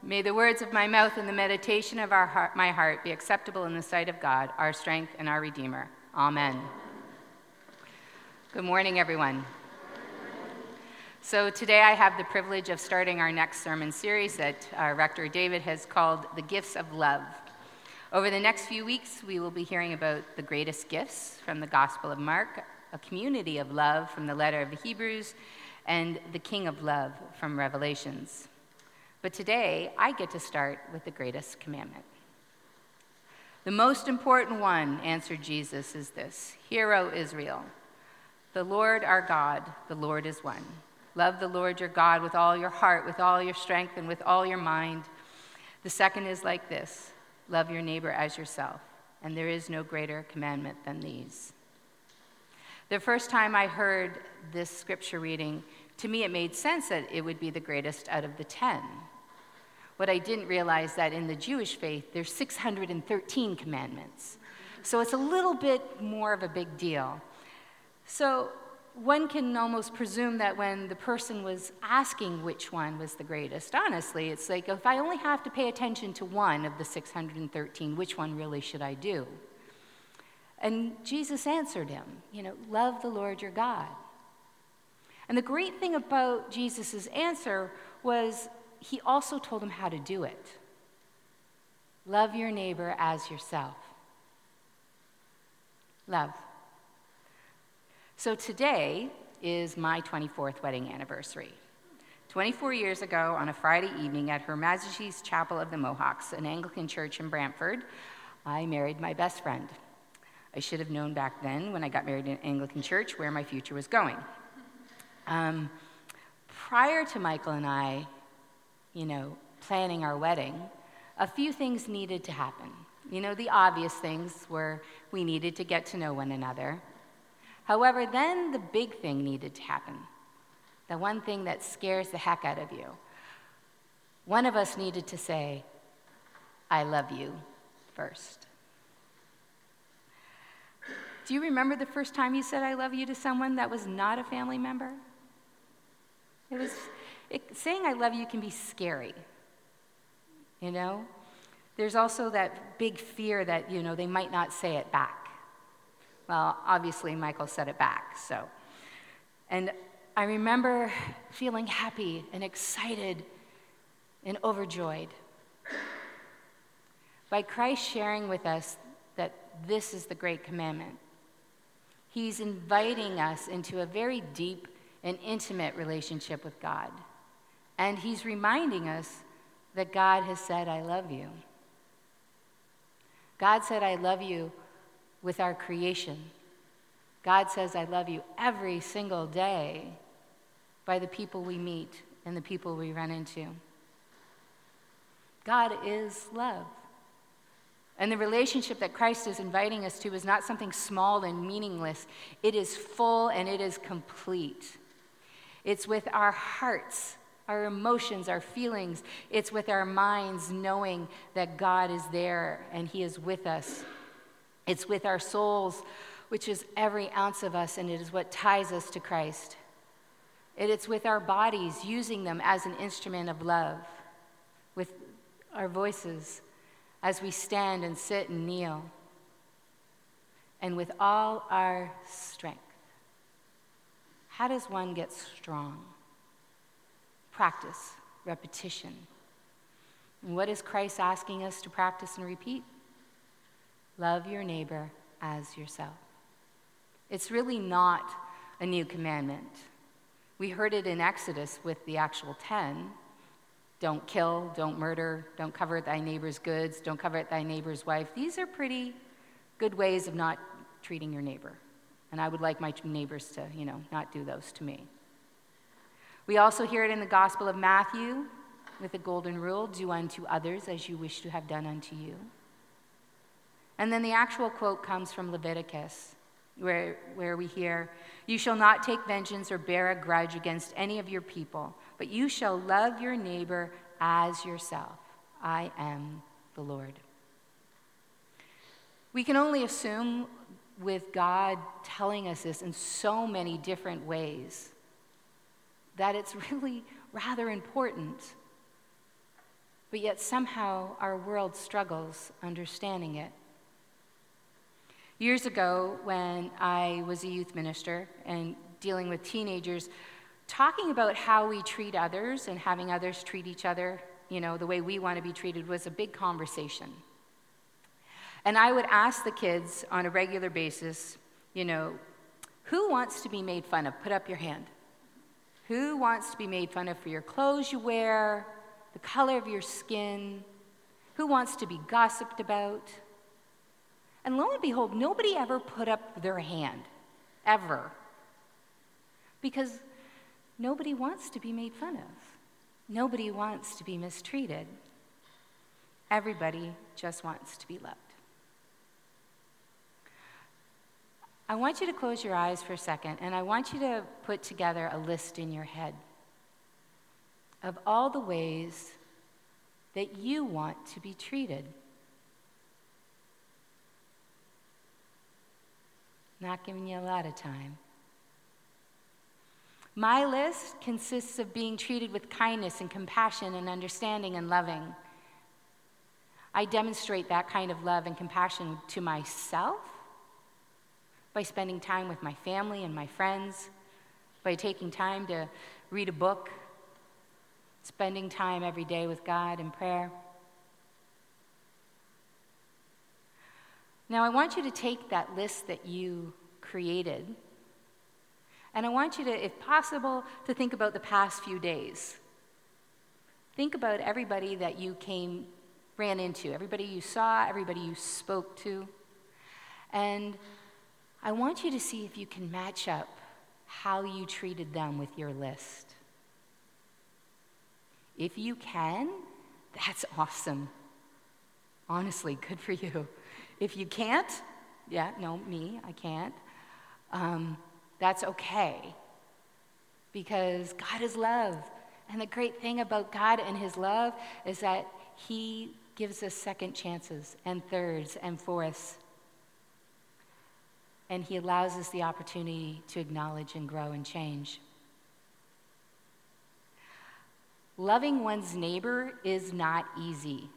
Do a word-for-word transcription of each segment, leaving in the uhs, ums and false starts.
May the words of my mouth and the meditation of our heart, my heart be acceptable in the sight of God, our strength and our Redeemer. Amen. Good morning, everyone. So today I have the privilege of starting our next sermon series that our Rector David has called The Gifts of Love. Over the next few weeks, we will be hearing about the greatest gifts from the Gospel of Mark, a community of love from the letter of the Hebrews, and the King of Love from Revelations. But today, I get to start with the greatest commandment. The most important one, answered Jesus, is this: Hear, O Israel, the Lord our God, the Lord is one. Love the Lord your God with all your heart, with all your strength, and with all your mind. The second is like this: love your neighbor as yourself. And there is no greater commandment than these. The first time I heard this scripture reading, to me it made sense that it would be the greatest out of the ten. What I didn't realize that in the Jewish faith, there's six hundred thirteen commandments. So it's a little bit more of a big deal. So one can almost presume that when the person was asking which one was the greatest, honestly, it's like, if I only have to pay attention to one of the six hundred thirteen, which one really should I do? And Jesus answered him, you know, love the Lord your God. And the great thing about Jesus' answer was he also told him how to do it. Love your neighbor as yourself. Love. So today is my twenty-fourth wedding anniversary. twenty-four years ago, on a Friday evening at Her Majesty's Chapel of the Mohawks, an Anglican church in Brantford, I married my best friend. I should have known back then, when I got married in an Anglican church, where my future was going. Um, prior to Michael and I, you know, planning our wedding, a few things needed to happen. You know, the obvious things were we needed to get to know one another. However, then the big thing needed to happen, the one thing that scares the heck out of you. One of us needed to say, I love you, first. Do you remember the first time you said I love you to someone that was not a family member? It was, it, saying I love you can be scary, you know? There's also that big fear that, you know, they might not say it back. Well, obviously, Michael said it back, so. And I remember feeling happy and excited and overjoyed by Christ sharing with us that this is the great commandment. He's inviting us into a very deep and intimate relationship with God. And he's reminding us that God has said, I love you. God said, I love you with our creation. God says, I love you every single day by the people we meet and the people we run into. God is love. And the relationship that Christ is inviting us to is not something small and meaningless. It is full and it is complete. It's with our hearts, our emotions, our feelings. It's with our minds, knowing that God is there and he is with us. It's with our souls, which is every ounce of us, and it is what ties us to Christ. And it's with our bodies, using them as an instrument of love, with our voices as we stand and sit and kneel, and with all our strength. How does one get strong? Practice, repetition. And what is Christ asking us to practice and repeat? Love your neighbor as yourself. It's really not a new commandment. We heard it in Exodus with the actual ten. Don't kill, don't murder, don't covet thy neighbor's goods, don't covet thy neighbor's wife. These are pretty good ways of not treating your neighbor. And I would like my neighbors to, you know, not do those to me. We also hear it in the Gospel of Matthew with the golden rule, do unto others as you wish to have done unto you. And then the actual quote comes from Leviticus, where, where we hear, you shall not take vengeance or bear a grudge against any of your people, but you shall love your neighbor as yourself. I am the Lord. We can only assume with God telling us this in so many different ways that it's really rather important. but yet somehow our world struggles understanding it. Years ago, when I was a youth minister and dealing with teenagers, talking about how we treat others and having others treat each other, you know, the way we want to be treated, was a big conversation. And I would ask the kids on a regular basis, you know, who wants to be made fun of? Put up your hand. Who wants to be made fun of for your clothes you wear, the color of your skin? Who wants to be gossiped about? And lo and behold, nobody ever put up their hand, ever. Because nobody wants to be made fun of. Nobody wants to be mistreated. Everybody just wants to be loved. I want you to close your eyes for a second, and I want you to put together a list in your head of all the ways that you want to be treated. Not giving you a lot of time. My list consists of being treated with kindness and compassion and understanding and loving. I demonstrate that kind of love and compassion to myself by spending time with my family and my friends, by taking time to read a book, spending time every day with God in prayer. Now, I want you to take that list that you created, and I want you to, if possible, to think about the past few days. Think about everybody that you came, ran into, everybody you saw, everybody you spoke to, and I want you to see if you can match up how you treated them with your list. If you can, that's awesome. Honestly, good for you. If you can't, yeah, no, me, I can't, um, that's okay. Because God is love. And the great thing about God and his love is that he gives us second chances and thirds and fourths. And he allows us the opportunity to acknowledge and grow and change. Loving one's neighbor is not easy.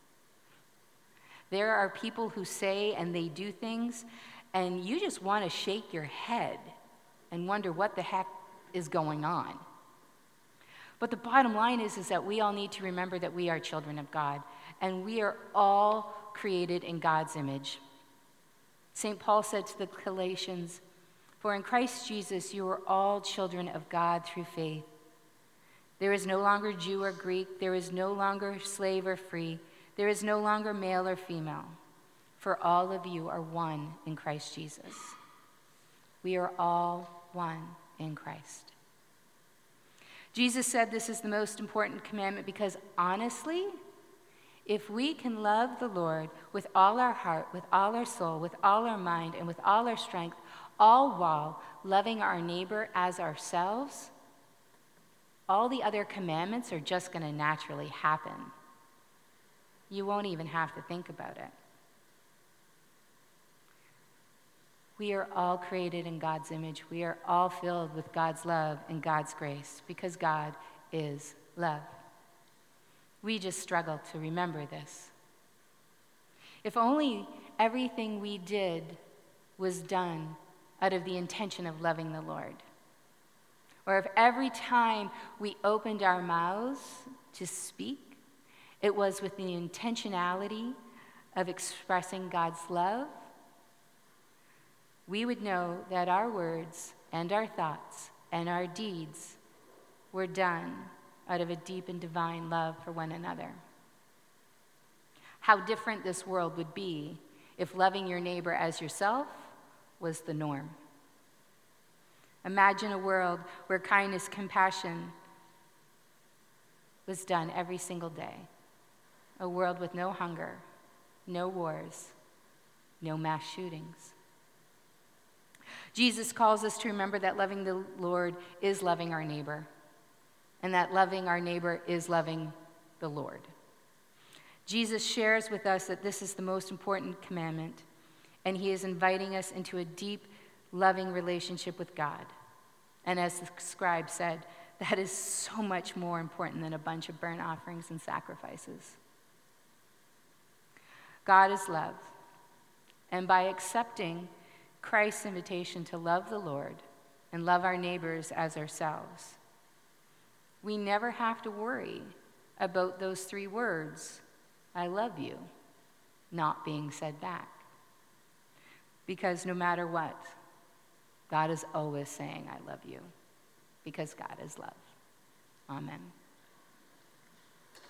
There are people who say and they do things, and you just want to shake your head and wonder what the heck is going on. But the bottom line is, is that we all need to remember that we are children of God, and we are all created in God's image. Saint Paul said to the Galatians, "For in Christ Jesus you are all children of God through faith. There is no longer Jew or Greek, there is no longer slave or free, there is no longer male or female, for all of you are one in Christ Jesus." We are all one in Christ. Jesus said this is the most important commandment because honestly, if we can love the Lord with all our heart, with all our soul, with all our mind, and with all our strength, all while loving our neighbor as ourselves, all the other commandments are just going to naturally happen. You won't even have to think about it. We are all created in God's image. We are all filled with God's love and God's grace because God is love. We just struggle to remember this. If only everything we did was done out of the intention of loving the Lord. Or if every time we opened our mouths to speak, it was with the intentionality of expressing God's love, we would know that our words and our thoughts and our deeds were done out of a deep and divine love for one another. How different this world would be if loving your neighbor as yourself was the norm. Imagine a world where kindness, compassion was done every single day. A world with no hunger, no wars, no mass shootings. Jesus calls us to remember that loving the Lord is loving our neighbor, and that loving our neighbor is loving the Lord. Jesus shares with us that this is the most important commandment, and he is inviting us into a deep, loving relationship with God. And as the scribe said, that is so much more important than a bunch of burnt offerings and sacrifices. God is love. And by accepting Christ's invitation to love the Lord and love our neighbors as ourselves, we never have to worry about those three words, I love you, not being said back. Because no matter what, God is always saying, I love you, because God is love. Amen.